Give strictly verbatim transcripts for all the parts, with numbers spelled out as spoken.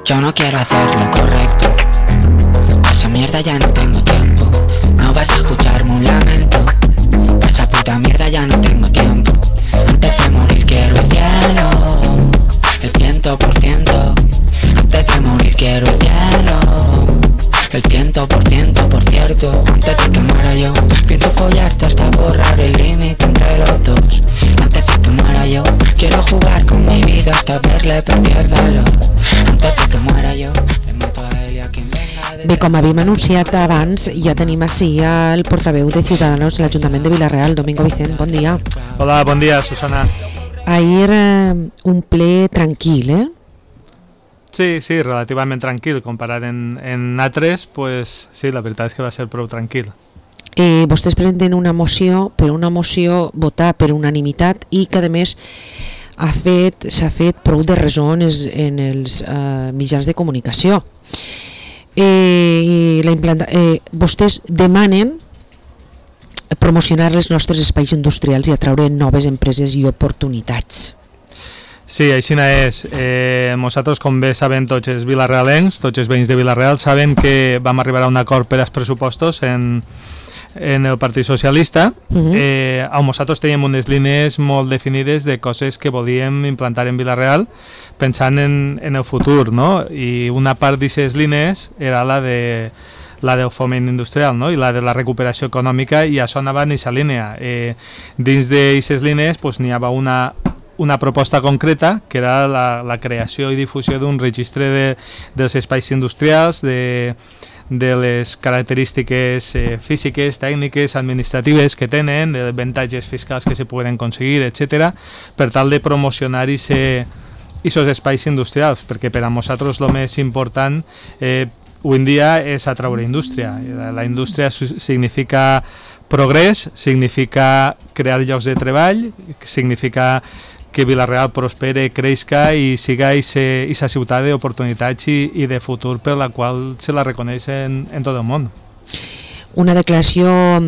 Yo no quiero hacer lo correcto. Pa' esa mierda ya no tengo tiempo. No vas a escucharme un lamento. Pa' esa puta mierda ya no tengo tiempo. Antes de morir quiero el cielo, el ciento por ciento. Antes de morir quiero el cielo, el ciento por ciento, por cierto. Antes de que muera yo, pienso follarte hasta borrar el límite entre los dos. Antes de que muera yo, quiero jugar con mi vida hasta verle perder el valor. Antes de que muera yo, le mato a él y a quien venga de... Bé, com havíem anunciat abans, ja tenim així el portaveu de Ciudadanos a l'Ajuntament de Vila-real, Domingo Vicent, bon dia. Hola, bon dia, Susana. Ahir eh, un ple tranquil, eh? Sí, sí, relativament tranquil, comparat en, en altres, pues sí, la veritat és que va ser prou tranquil. Eh, vostès presenten una moció, però una moció votar per unanimitat i que a més ha fet, s'ha fet prou de ressò en els, en els eh, mitjans de comunicació. Eh, la implanta, eh, vostès demanen promocionar els nostres espais industrials i atraure noves empreses i oportunitats. Sí, així és. Eh, nosaltres, com bé saben tots els vilarealencs, tots els veïns de Vila-real, saben que vam arribar a un acord per als pressupostos en, en el Partit Socialista. Uh-huh. eh, nosaltres teníem unes línies molt definides de coses que volíem implantar en Vila-real pensant en, en el futur, no? I una part d'aquestes línies era la de la del foment industrial, no? I la de la recuperació econòmica, i això anava en aquesta línia. Eh, dins d'aquestes línies pues, n'hi havia una una proposta concreta, que era la, la creació i difusió d'un registre de, dels espais industrials, de, de les característiques eh, físiques, tècniques, administratives que tenen, de avantatges fiscals que se poden aconseguir, etcètera, per tal de promocionar aquests espais industrials, perquè per a nosaltres el més important eh, avui en dia és atraure indústria. La indústria significa progrés, significa crear llocs de treball, significa que Vila-real prospere, creixca i siga aquesta ciutat d'oportunitats i, i de futur per la qual se la reconeix en, en tot el món. Una declaració,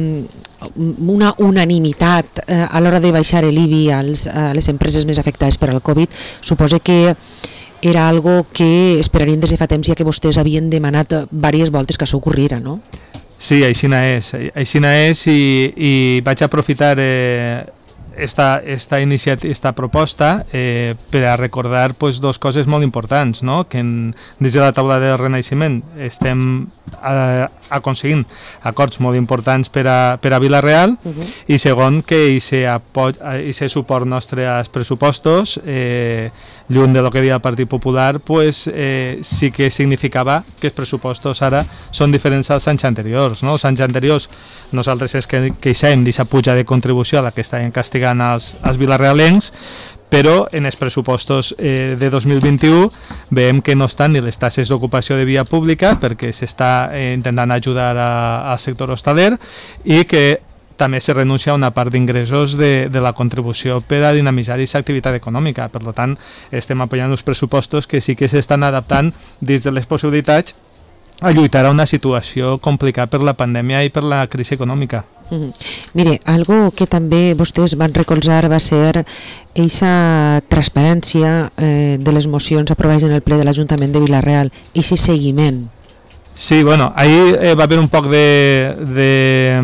una unanimitat eh, a l'hora de baixar l'I B I als, a les empreses més afectades per al Covid, suposa que era algo que esperarien des de fa temps, ja que vostès havien demanat diverses voltes que això ocorriera, no? Sí, aixina és, aixina és i, i vaig aprofitar eh, esta, esta, iniciativa, esta proposta eh, per a recordar pues, dos coses molt importants, no? Que en, des de la taula del Renaixement estem eh, aconseguint acords molt importants per a, per a Vila-real, uh-huh. I segon que aquest suport nostre als pressupostos eh, lluny de lo que deia el Partit Popular, pues, eh, sí que significava que els pressupostos ara són diferents als anys anteriors, no? Els anys anteriors nosaltres és que queixem d'aquesta puja de contribució a la que estaven castigant els, els vilarealencs, però en els pressupostos eh, de dos mil vint-i-u veiem que no estan ni les taxes d'ocupació de via pública, perquè s'està eh, intentant ajudar a, al sector hostaler, i que també se renuncia a una part d'ingressos de, de la contribució per a dinamitzar aquesta activitat econòmica. Per tant, estem apoyant uns pressupostos que sí que s'estan adaptant dins de les possibilitats a lluitar a una situació complicada per la pandèmia i per la crisi econòmica. Mm-hmm. Mire, algo que també vostès van recolzar va ser aquesta transparència eh, de les mocions aprovades en el ple de l'Ajuntament de Vila-real, i aquest seguiment. Sí, bueno, ahir eh, va haver un poc de... de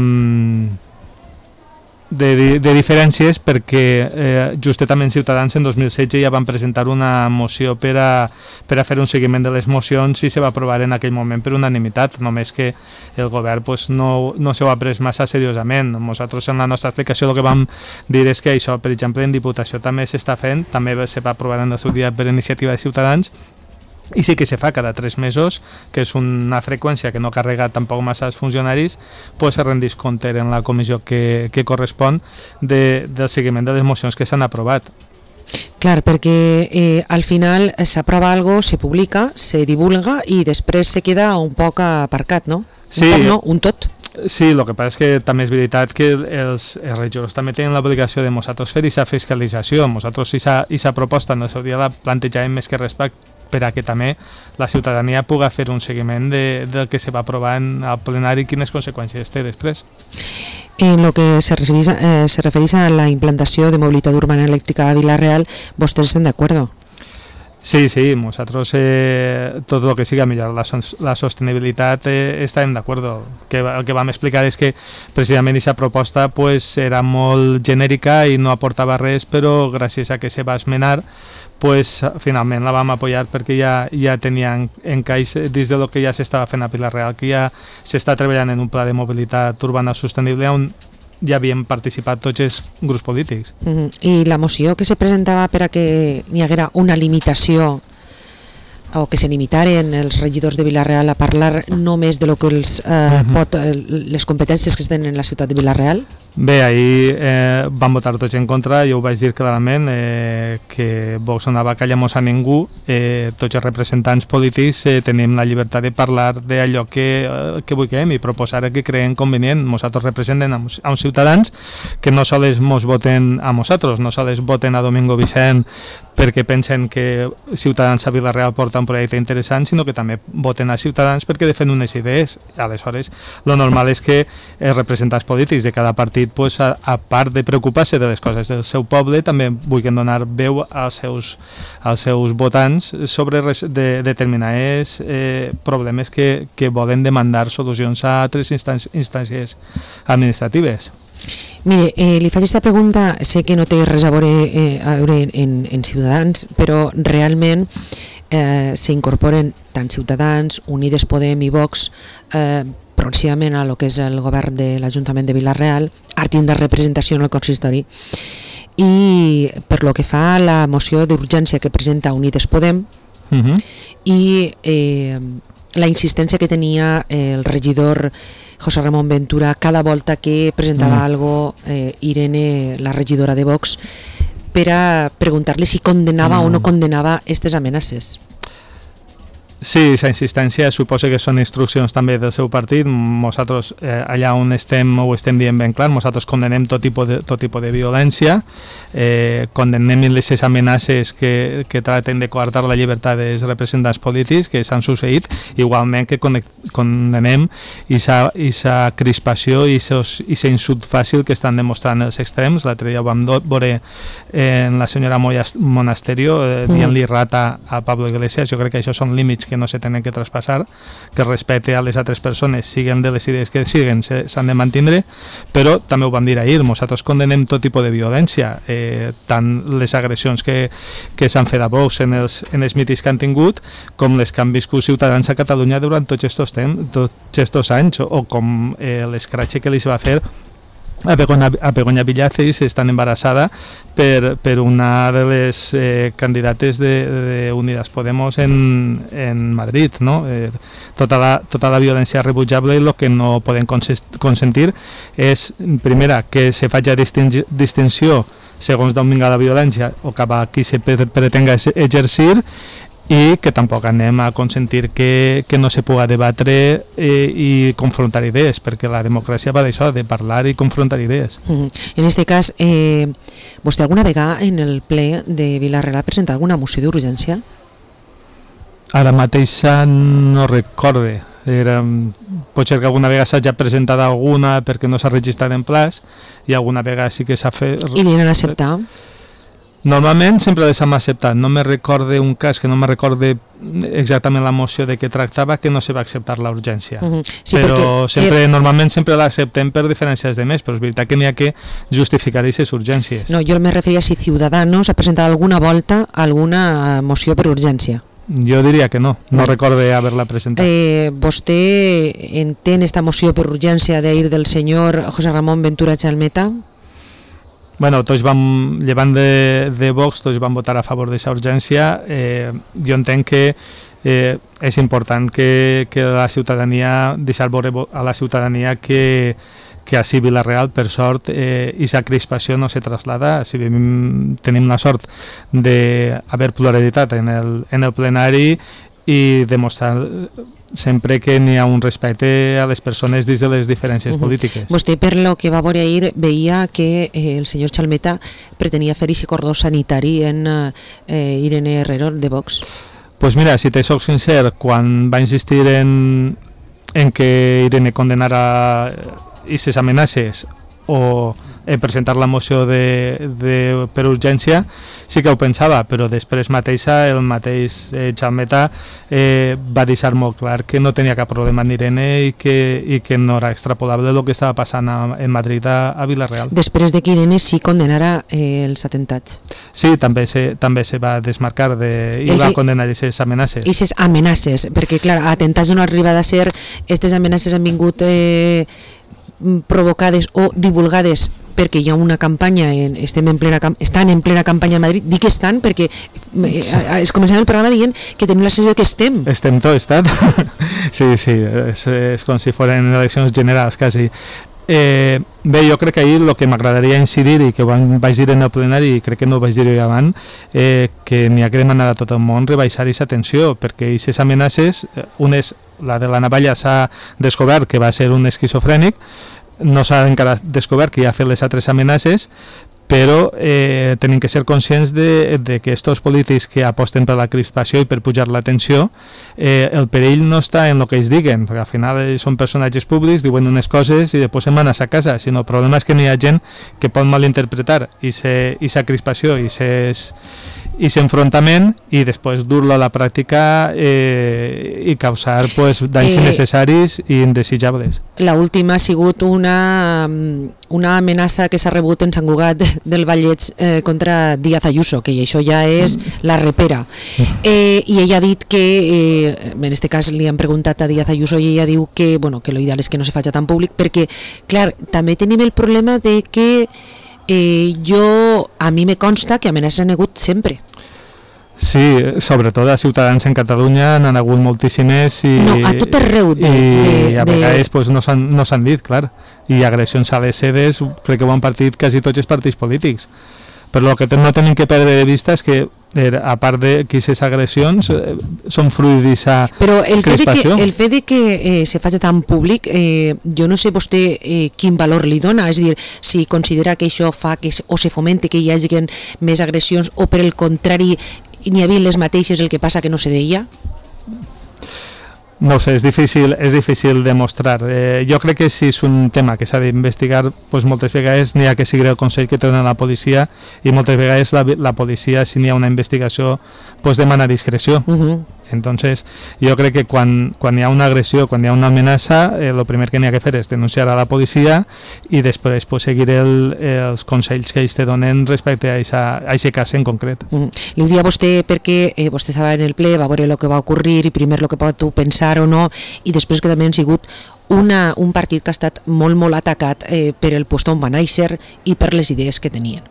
De, de diferències perquè eh, justetament Ciutadans en dos mil setze ja van presentar una moció per a, per a fer un seguiment de les mocions i se va aprovar en aquell moment per unanimitat, només que el govern pues, no, no s'ho ha pres massa seriosament. Nosaltres en la nostra explicació el que vam dir és que això, per exemple, en Diputació també s'està fent, també se va aprovar en el seu dia per iniciativa de Ciutadans, i sí que se fa cada tres mesos, que és una freqüència que no carrega tampoc massa els funcionaris, pues se rendís compte en la comissió que, que correspon de, del seguiment de les mocions que s'han aprovat. Clar, perquè eh, al final s'aprova algo, se publica, se divulga i després se queda un poc aparcat, no? Un sí, poc no, un tot. Sí, el que passa és que també és veritat que els, els regidors també tenen l'obligació de nosaltres fer aquesta fiscalització. Nosaltres aquesta proposta en el seu dia la plantejàvem més que respecte per a que també la ciutadania pugui fer un seguiment de, del que se va aprovar en el plenari i quines conseqüències té després. En el que se, revisa, eh, se refereix a la implantació de mobilitat urbana elèctrica a Vila-real, vostès estan d'acord? Sí, sí, nosaltres eh, tot el que siga millorar la, la sostenibilitat eh, estem d'acord. Que, el que vam explicar és que precisament aquesta proposta pues, era molt genèrica i no aportava res, però gràcies a que se va esmenar pues, finalment la vam apoyar perquè ja, ja tenia encaix dins del que ja s'estava fent a Pilar Real, que ja s'està treballant en un pla de mobilitat urbana sostenible on ja havien participat tots els grups polítics. Uh-huh. I la moció que se presentava per a que n'hi haguera una limitació o que se limitaren els regidors de Vila-real a parlar només de lo que els, eh, uh-huh. pot, eh, les competències que tenen en la ciutat de Vila-real? Bé, ahir eh, van votar tots en contra, jo ho vaig dir clarament, eh, que Vox no anava a callar-nos a ningú, eh, tots els representants polítics eh, tenim la llibertat de parlar d'allò que, eh, que vulguem i proposar el que creiem convenient. Nosaltres representem a, a uns ciutadans que no sols mos voten a nosaltres, no sols voten a Domingo Vicent perquè pensen que Ciutadans a Vila-real porta un projecte interessant, sinó que també voten a Ciutadans perquè defen unes idees. Aleshores, lo normal és que els representants polítics de cada partit, pues, a, a part de preocupar-se de les coses del seu poble, també vulguin donar veu als seus, als seus votants sobre res, de, determinats eh, problemes que, que volen demandar solucions a altres instàncies administratives. Mire, eh, li faig aquesta pregunta, sé que no té res a veure, eh, a veure en, en Ciutadans, però realment eh, s'incorporen tant Ciutadans, Unides Podem i Vox eh, pròximament a lo que és el govern de l'Ajuntament de Vila-real, a tindre representació en el consistori. I per lo que fa a la moció d'urgència que presenta Unides Podem, uh-huh. i eh, la insistència que tenia el regidor José Ramón Ventura cada volta que presentava mm. algo eh, Irene, la regidora de Vox, per a preguntar-li si condenava mm. o no condenava aquestes amenaces. Sí, la insistència suposa que són instruccions també del seu partit. Nosaltres eh, allà on estem ho estem dient ben clar, nosaltres condenem tot tipus de, tot tipus de violència, eh, condenem les amenaces que, que traten de coartar la llibertat dels representants polítics que s'han succeït, igualment que condenem aquesta crispació i aquest insult fàcil que estan demostrant els extrems. L'altre dia ho vam veure en la senyora Monasterio eh, dient-li rata a Pablo Iglesias. Jo crec que això són límits que no se tenen que traspassar, que respecte a les altres persones, siguen de les idees que siguen, s'han de mantindre, però també ho vam dir ahir, nosaltres condenem tot tipus de violència, eh, tant les agressions que, que s'han fet a Vox en els, en els mitis que han tingut, com les que han viscut ciutadans a Catalunya durant tots aquests temps, tots aquests anys, o com eh, l'escratxe que li va fer a Begoña, a Begoña Villacís, estan embarassada per, per una de les eh, candidates de, de Unidas Podemos en, en Madrid, no? Eh, tota, la, tota la violència rebutjable, i el que no podem consentir és, primera, que se faci distinció segons d'on vinga la violència o cap a qui se pretenga exercir, i que tampoc anem a consentir que, que no se puga debatre eh, i confrontar idees, perquè la democràcia va d'això, de parlar i confrontar idees. Mm-hmm. En aquest cas, eh, vostè alguna vegada en el ple de Vila-real ha presentat alguna moció d'urgència? Ara mateixa no recorde. Era, potser que alguna vegada s'ha ja presentat alguna perquè no s'ha registrat en plaç, i alguna vegada sí que s'ha fet... I li han acceptat? Normalment sempre les hem acceptat. No me recorde un cas, que no me recorde exactament la moció de què tractava, que no se va acceptar la urgència. Uh-huh. Sí, però sempre, eh... normalment sempre l'acceptem per diferències de més, però és veritat que n'hi ha que justificar aquestes urgències. No, jo me referia si Ciudadanos ha presentat alguna volta alguna moció per urgència. Jo diria que no, no recorde haver-la presentat. Eh, vostè entén esta moció per urgència d'ahir del senyor José Ramón Ventura Chalmeta? Bueno, tots vam, llevant de, de Vox, tots vam votar a favor d'aquesta urgència. Eh, jo entenc que eh, és important que, que la ciutadania, deixar veure a la ciutadania que, que a Vila-real, per sort, eh, aquesta crispació no se traslada. Si tenim la sort d'haver pluralitat en el, en el plenari i demostrar sempre que n'hi ha un respecte a les persones dins de les diferències uh-huh. polítiques. Vostè, per lo que va veure ahir, veia que eh, el senyor Chalmeta pretenia fer aquest cordó sanitari en eh, Irene Herrero de Vox. Pues mira, si te soc sincer, quan va insistir en, en que Irene condenara aquestes amenaces o eh, presentar la moció de, de, per urgència, sí que ho pensava, però després mateixa el mateix eh, Xameta eh, va deixar molt clar que no tenia cap problema amb Irene i que, i que no era extrapolable el que estava passant a, en Madrid a, a Vila-real. Després de que Irene sí condenara eh, els atemptats. Sí, també se, també se va desmarcar de, i Els, va condenar aquestes amenaces. Aquestes amenaces, perquè clar, atemptats no arriba a ser, aquestes amenaces han vingut eh, provocades o divulgades perquè hi ha una campanya, en, estem en plena, estan en plena campanya a Madrid, dic que estan perquè eh, es començava el programa dient que tenim la sensació que estem. Estem tot estat. Sí, sí, és, és com si foren eleccions generals, quasi. Eh, bé, jo crec que ahir el que m'agradaria incidir i que vaig dir en el plenari i crec que no ho vaig dir jo abans, eh, que n'hi ha que demanar a tot el món rebaixar aquesta tensió, perquè aquestes amenaces, una és la de la navalla, s'ha descobert que va ser un esquizofrènic, no s'ha encara descobert que ja ha fet les altres amenaces, però eh, tenim que ser conscients de, de que estos polítics que aposten per la crispació i per pujar la tensió, eh, el perill no està en el que ells diguen, perquè al final són personatges públics, diuen unes coses i després se'n van a sa casa, sinó el problema és que n'hi ha gent que pot malinterpretar i sa crispació i ses i s'enfrontament i després dur-lo a la pràctica eh, i causar pues, danys eh, innecessaris i indesitjables. La última ha sigut una, una amenaça que s'ha rebut en Sant Cugat del Vallès eh, contra Díaz Ayuso, que això ja és la repera. Eh, I ella ha dit que, eh, en aquest cas li han preguntat a Díaz Ayuso i ella diu que, bueno, que l'ideal és que no se faci tan públic perquè, clar, també tenim el problema de que eh, jo, a mi me consta que amenaces han hagut sempre. Sí, sobretot a Ciutadans en Catalunya n'han hagut moltíssimes i, no, a tot arreu de, i de, a vegades de... pues, no s'han no s'han dit, clar, i agressions a les sedes crec que ho han partit quasi tots els partits polítics, però el que no tenim que perdre de vista és que a part de que aquestes agressions eh, són fruit d'aquesta crispació. Però el fet de que eh, se faci tan públic, eh, jo no sé vostè eh, quin valor li dona, és a dir, si considera que això fa que o se fomente que hi hagi més agressions o per el contrari n'hi havia les mateixes, el que passa que no se deia? No sé, és difícil, és difícil demostrar. Eh, jo crec que si és un tema que s'ha d'investigar, pues moltes vegades n'hi ha que seguir el consell que té dona la policia i moltes vegades la, la policia, si n'hi ha una investigació, pues demana discreció. Uh-huh. Entonces, jo crec que quan, quan hi ha una agressió, quan hi ha una amenaça, el eh, primer que n'hi ha que fer és denunciar a la policia i després pues, seguir el, els consells que ells te donen respecte a aquest cas en concret. Mm. Li ho dia a vostè perquè eh, vostè estava en el ple, va veure el que va ocórrer i primer el que pot pensar o no, i després que també han sigut Una, un partit que ha estat molt, molt atacat eh, per el lloc on va néixer i per les idees que tenien.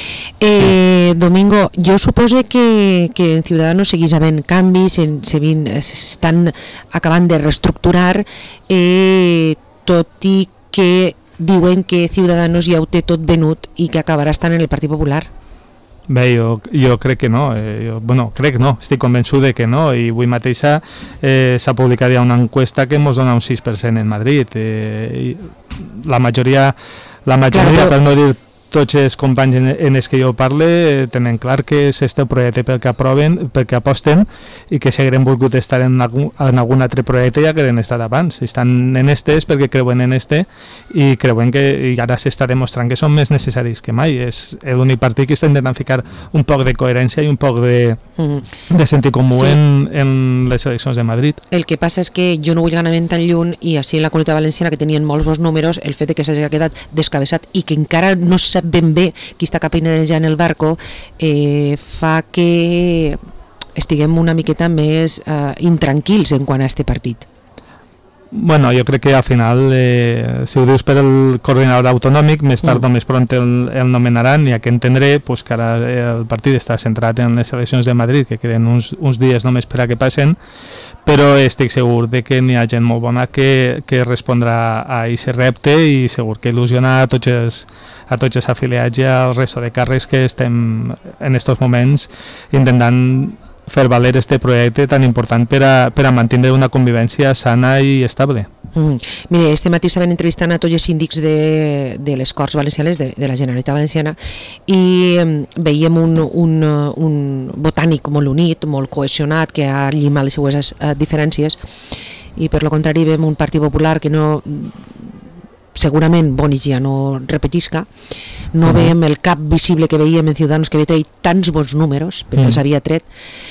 Eh, Domingo, jo suposo que, que en Ciudadanos seguís havent canvis, s'estan acabant de reestructurar, eh, tot i que diuen que Ciudadanos ja ho té tot venut i que acabarà estant en el Partit Popular. Bé, jo, jo crec que no, eh, jo, bueno, crec no, estic convençut de que no, i avui mateixa eh, s'ha publicat ja una encuesta que ens dona un sis per cent en Madrid, eh, i la majoria, la majoria claro, per no dir tots els companys en, en els que jo parle eh, tenen clar que és este projecte pel que aproven, pel que aposten i que si hagueren volgut estar en algun, en algun altre projecte ja que hagueren estat abans. Estan en estes perquè creuen en este i creuen que i ara s'està demostrant que són més necessaris que mai. És l'únic partit que està intentant ficar un poc de coherència i un poc de, mm-hmm. de sentit comú sí. en, en les eleccions de Madrid. El que passa és que jo no vull anar tan lluny i així en la Comunitat Valenciana que tenien molts bons números, el fet de que s'hagi quedat descabeçat i que encara no se ben bé qui està capinejant el barco eh, fa que estiguem una miqueta més eh, intranquils en quant a este partit. Bueno, jo crec que al final eh, si ho dius per el coordinador autonòmic més tard mm. o més pront el, el nomenaran i ja que entendré pues, que ara el partit està centrat en les eleccions de Madrid que queden uns, uns dies només per a que passen, però estic segur de que n'hi ha gent molt bona que, que respondrà a aquest repte i segur que il·lusiona a tots els, a tots els afiliats i al resto de càrrecs que estem en aquests moments intentant fer valer este projecte tan important per a, per a mantenir una convivència sana i estable. Mm. Mire, este matí estaven entrevistant a tots els síndics de, de les Corts Valencianes, de, de la Generalitat Valenciana, i veiem un, un, un botànic molt unit, molt cohesionat, que ha llimat les seues uh, diferències, i per lo contrari veiem un Partit Popular que no segurament Bonig ja no repetisca, no Mm. veiem el cap visible que veiem en Ciudadanos, que havia tret tants bons números, perquè Mm. els havia tret,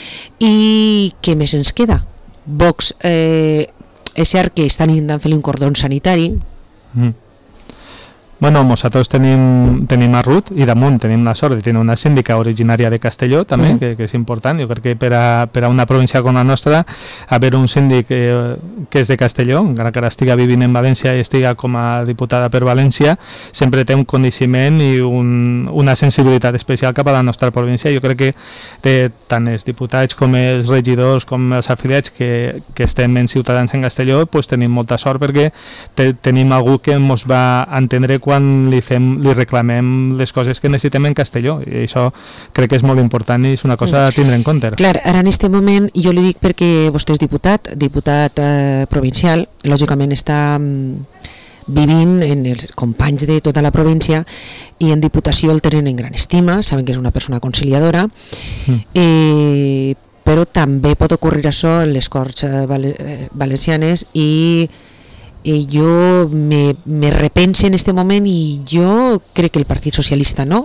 i què més ens queda? Vox, eh, és cert que estan intentant fer un cordó sanitari. Mm. Bueno, nosaltres tenim, tenim a Ruth i damunt tenim la sort de tenir una síndica originària de Castelló també, Mm. que, que és important. Jo crec que per a, per a una província com la nostra haver un síndic eh, que és de Castelló, encara que ara estiga vivint en València i estiga com a diputada per València, sempre té un coneixement i un, una sensibilitat especial cap a la nostra província. Jo crec que té tant els diputats com els regidors com els afiliats que, que estem en Ciutadans en Castelló, pues tenim molta sort perquè te, tenim algú que ens va entendre quan li, fem, li reclamem les coses que necessitem en Castelló, i això crec que és molt important i és una cosa a tindre en compte. Clar, ara en aquest moment jo li dic perquè vostè és diputat, diputat eh, provincial, lògicament està mm, vivint en els companys de tota la província i en Diputació el tenen en gran estima, saben que és una persona conciliadora, Mm. eh, però també pot ocorrir això en les Corts eh, vale, eh, valencianes i i jo me, me repense en este moment i jo crec que el Partit Socialista no,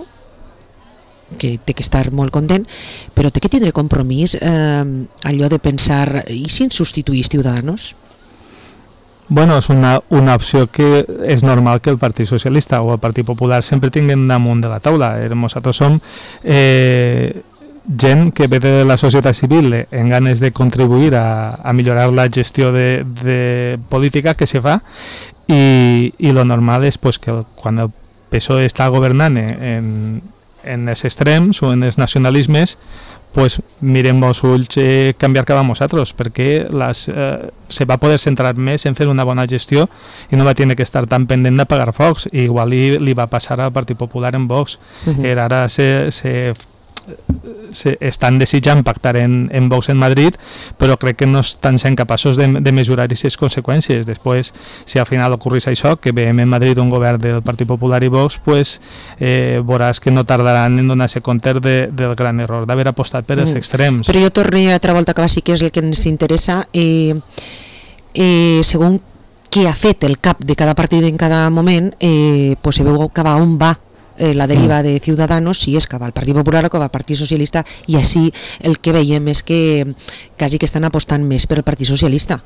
que té que estar molt content, però té que tindre compromís eh, allò de pensar i si ens substituís Ciudadanos? Bueno, és una, una opció que és normal que el Partit Socialista o el Partit Popular sempre tinguin damunt de la taula. Nosaltres som eh, gent que ve de la societat civil en ganes de contribuir a, a millorar la gestió de, de política que se fa i, i lo normal és pues, que quan el P S O E està governant en, en els extrems o en els nacionalismes pues mirem els ulls eh, canviar cap a nosaltres perquè les, eh, se va poder centrar més en fer una bona gestió i no va tenir que estar tan pendent de pagar focs, i igual li, li va passar al Partit Popular en Vox. Uh-huh. Eh, ara se, se se estan desitjant pactar en, en Vox en Madrid, però crec que no estan sent capaços de, de mesurar aquestes conseqüències. Després, si al final ocorrís això, que veiem en Madrid un govern del Partit Popular i Vox, pues, eh, veuràs que no tardaran en donar-se compte de, del gran error d'haver apostat per els Mm. extrems. Però jo torno a altra volta que sí que és el que ens interessa, eh, eh, segons què ha fet el cap de cada partit en cada moment, eh, pues se veu cap a on va Eh, la deriva de Ciudadanos, si és que va al Partit Popular o que va al Partit Socialista, i així el que veiem és que quasi que estan apostant més per el Partit Socialista.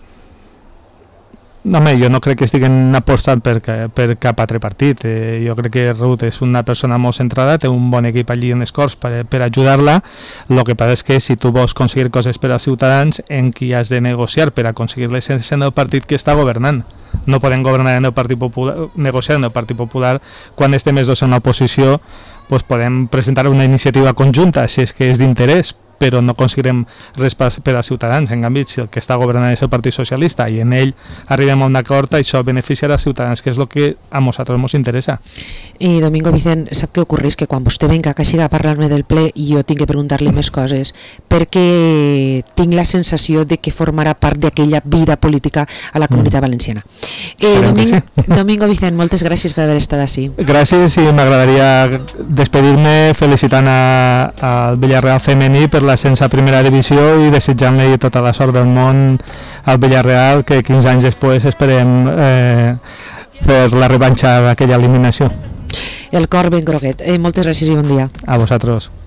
No, home, jo no crec que estiguen apostant per, per cap altre partit. Eh, jo crec que Ruth és una persona molt centrada, té un bon equip allí en les Corts per, per ajudar-la. El que passa és que si tu vols aconseguir coses per als ciutadans, en qui has de negociar per aconseguir-les en el partit que està governant. No podem governar en el Partit Popular, negociar en el Partit Popular quan estem els dos en l'oposició, doncs podem presentar una iniciativa conjunta si és que és d'interès, però no aconseguirem res per als ciutadans. En canvi, si el que està governant és el Partit Socialista i en ell arribem a un acord, això beneficiarà els ciutadans, que és el que a nosaltres ens interessa. I Domingo Vicent, sap què ocorreix? Que quan vostè venga que siga a parlar-me del ple i jo tinc que preguntar-li més coses, perquè tinc la sensació de que formarà part d'aquella vida política a la Comunitat Valenciana. Eh, Domingo, sí. Domingo Vicent, moltes gràcies per haver estat així. Gràcies, i m'agradaria despedir-me felicitant a, al Villarreal femení per l'ascens a primera divisió i desitjant-li tota la sort del món al Villarreal, que quinze anys després esperem eh, fer la revanxa d'aquella eliminació. El cor ben groguet. Eh, moltes gràcies i bon dia. A vosaltres.